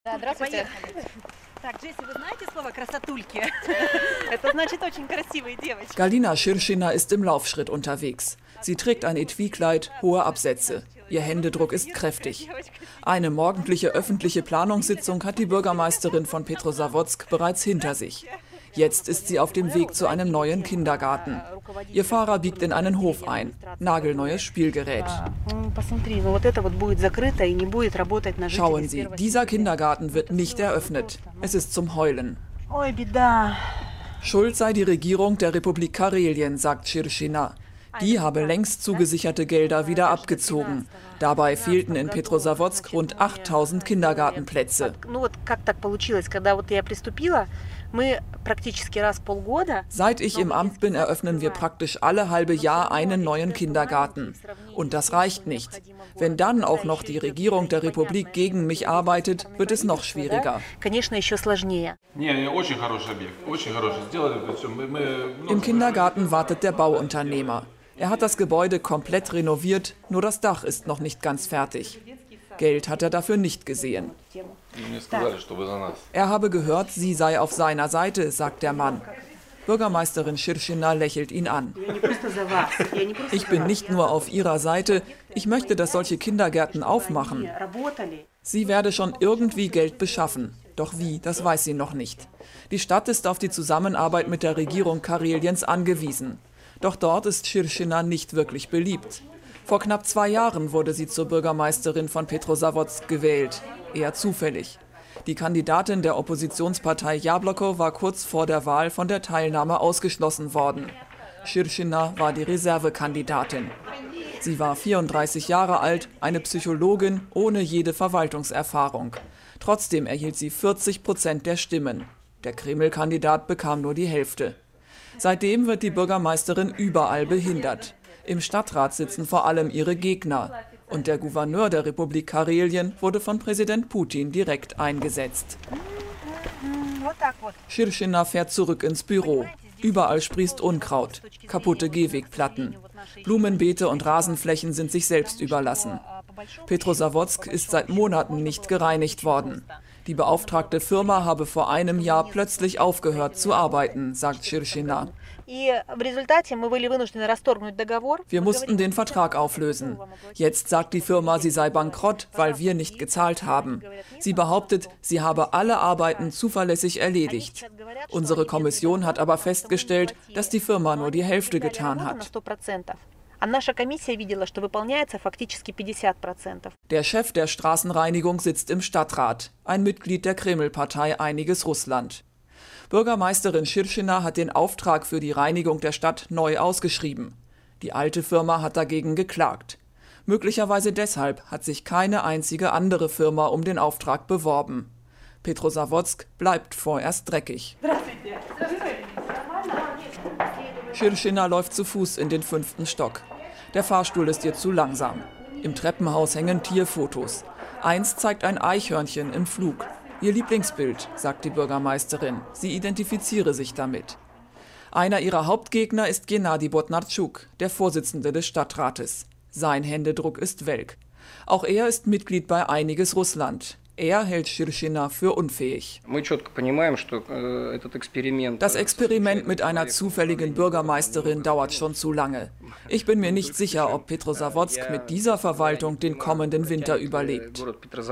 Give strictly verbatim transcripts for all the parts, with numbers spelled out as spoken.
Здравствуйте. Так, Джесси, вы знаете слово «красотульки»? Это значит очень красивые девочки. Galina Shirshina ist im Laufschritt unterwegs. Sie trägt ein Etui-Kleid, hohe Absätze. Ihr Händedruck ist kräftig. Eine morgendliche öffentliche Planungssitzung hat die Bürgermeisterin von Petrozavodsk bereits hinter sich. Jetzt ist sie auf dem Weg zu einem neuen Kindergarten. Ihr Fahrer biegt in einen Hof ein. Nagelneues Spielgerät. Schauen Sie, dieser Kindergarten wird nicht eröffnet. Es ist zum Heulen. Schuld sei die Regierung der Republik Karelien, sagt Shirshina. Die habe längst zugesicherte Gelder wieder abgezogen. Dabei fehlten in Petrozavodsk rund achttausend Kindergartenplätze. Seit ich im Amt bin, eröffnen wir praktisch alle halbe Jahr einen neuen Kindergarten. Und das reicht nicht. Wenn dann auch noch die Regierung der Republik gegen mich arbeitet, wird es noch schwieriger. Im Kindergarten wartet der Bauunternehmer. Er hat das Gebäude komplett renoviert, nur das Dach ist noch nicht ganz fertig. Geld hat er dafür nicht gesehen. Er habe gehört, sie sei auf seiner Seite, sagt der Mann. Bürgermeisterin Shirshina lächelt ihn an. Ich bin nicht nur auf ihrer Seite, ich möchte, dass solche Kindergärten aufmachen. Sie werde schon irgendwie Geld beschaffen. Doch wie, das weiß sie noch nicht. Die Stadt ist auf die Zusammenarbeit mit der Regierung Kareliens angewiesen. Doch dort ist Shirshina nicht wirklich beliebt. Vor knapp zwei Jahren wurde sie zur Bürgermeisterin von Petrozavodsk gewählt. Eher zufällig. Die Kandidatin der Oppositionspartei Jabloko war kurz vor der Wahl von der Teilnahme ausgeschlossen worden. Shirshina war die Reservekandidatin. Sie war vierunddreißig Jahre alt, eine Psychologin ohne jede Verwaltungserfahrung. Trotzdem erhielt sie vierzig Prozent der Stimmen. Der Kreml-Kandidat bekam nur die Hälfte. Seitdem wird die Bürgermeisterin überall behindert. Im Stadtrat sitzen vor allem ihre Gegner. Und der Gouverneur der Republik Karelien wurde von Präsident Putin direkt eingesetzt. Shirshina fährt zurück ins Büro. Überall sprießt Unkraut, kaputte Gehwegplatten. Blumenbeete und Rasenflächen sind sich selbst überlassen. Petrozavodsk ist seit Monaten nicht gereinigt worden. Die beauftragte Firma habe vor einem Jahr plötzlich aufgehört zu arbeiten, sagt Shirshina. Wir mussten den Vertrag auflösen. Jetzt sagt die Firma, sie sei bankrott, weil wir nicht gezahlt haben. Sie behauptet, sie habe alle Arbeiten zuverlässig erledigt. Unsere Kommission hat aber festgestellt, dass die Firma nur die Hälfte getan hat. Der Chef der Straßenreinigung sitzt im Stadtrat, ein Mitglied der Kreml-Partei Einiges Russland. Bürgermeisterin Shirshina hat den Auftrag für die Reinigung der Stadt neu ausgeschrieben. Die alte Firma hat dagegen geklagt. Möglicherweise deshalb hat sich keine einzige andere Firma um den Auftrag beworben. Petrozavodsk bleibt vorerst dreckig. Shirshina läuft zu Fuß in den fünften Stock. Der Fahrstuhl ist ihr zu langsam. Im Treppenhaus hängen Tierfotos. Eins zeigt ein Eichhörnchen im Flug. Ihr Lieblingsbild, sagt die Bürgermeisterin. Sie identifiziere sich damit. Einer ihrer Hauptgegner ist Gennady Bodnartschuk, der Vorsitzende des Stadtrates. Sein Händedruck ist welk. Auch er ist Mitglied bei Einiges Russland. Er hält Shirshina für unfähig. Das Experiment mit einer zufälligen Bürgermeisterin dauert schon zu lange. Ich bin mir nicht sicher, ob Petrozavodsk mit dieser Verwaltung den kommenden Winter überlebt.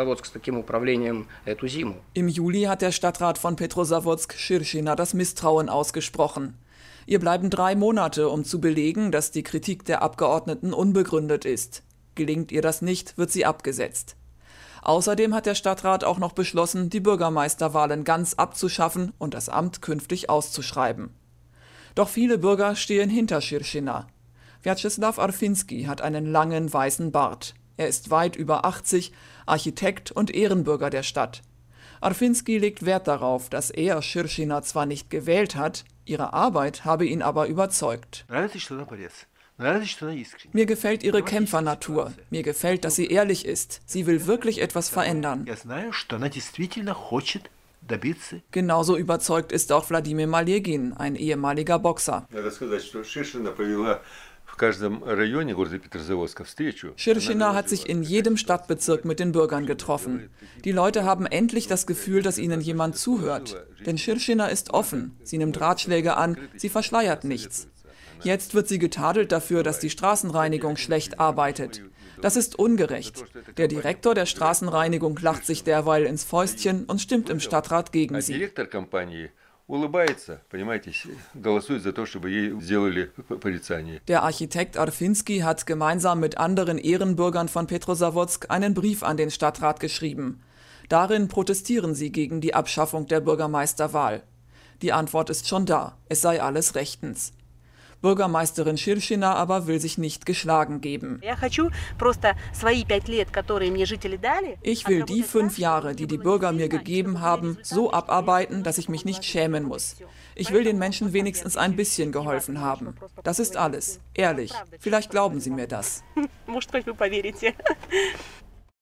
Im Juli hat der Stadtrat von Petrozavodsk Shirshina das Misstrauen ausgesprochen. Ihr bleiben drei Monate, um zu belegen, dass die Kritik der Abgeordneten unbegründet ist. Gelingt ihr das nicht, wird sie abgesetzt. Außerdem hat der Stadtrat auch noch beschlossen, die Bürgermeisterwahlen ganz abzuschaffen und das Amt künftig auszuschreiben. Doch viele Bürger stehen hinter Shirshina. Vyacheslav Arfinsky hat einen langen weißen Bart. Er ist weit über achtzig, Architekt und Ehrenbürger der Stadt. Arfinsky legt Wert darauf, dass er Shirshina zwar nicht gewählt hat, ihre Arbeit habe ihn aber überzeugt. Mir gefällt ihre Kämpfernatur. Mir gefällt, dass sie ehrlich ist. Sie will wirklich etwas verändern. Genauso überzeugt ist auch Wladimir Malegin, ein ehemaliger Boxer. Schirschina hat sich in jedem Stadtbezirk mit den Bürgern getroffen. Die Leute haben endlich das Gefühl, dass ihnen jemand zuhört. Denn Schirschina ist offen, sie nimmt Ratschläge an, sie verschleiert nichts. Jetzt wird sie getadelt dafür, dass die Straßenreinigung schlecht arbeitet. Das ist ungerecht. Der Direktor der Straßenreinigung lacht sich derweil ins Fäustchen und stimmt im Stadtrat gegen sie. Der Architekt Arfinsky hat gemeinsam mit anderen Ehrenbürgern von Petrozavodsk einen Brief an den Stadtrat geschrieben. Darin protestieren sie gegen die Abschaffung der Bürgermeisterwahl. Die Antwort ist schon da, es sei alles rechtens. Bürgermeisterin Schirschina aber will sich nicht geschlagen geben. Ich will die fünf Jahre, die die Bürger mir gegeben haben, so abarbeiten, dass ich mich nicht schämen muss. Ich will den Menschen wenigstens ein bisschen geholfen haben. Das ist alles. Ehrlich. Vielleicht glauben Sie mir das.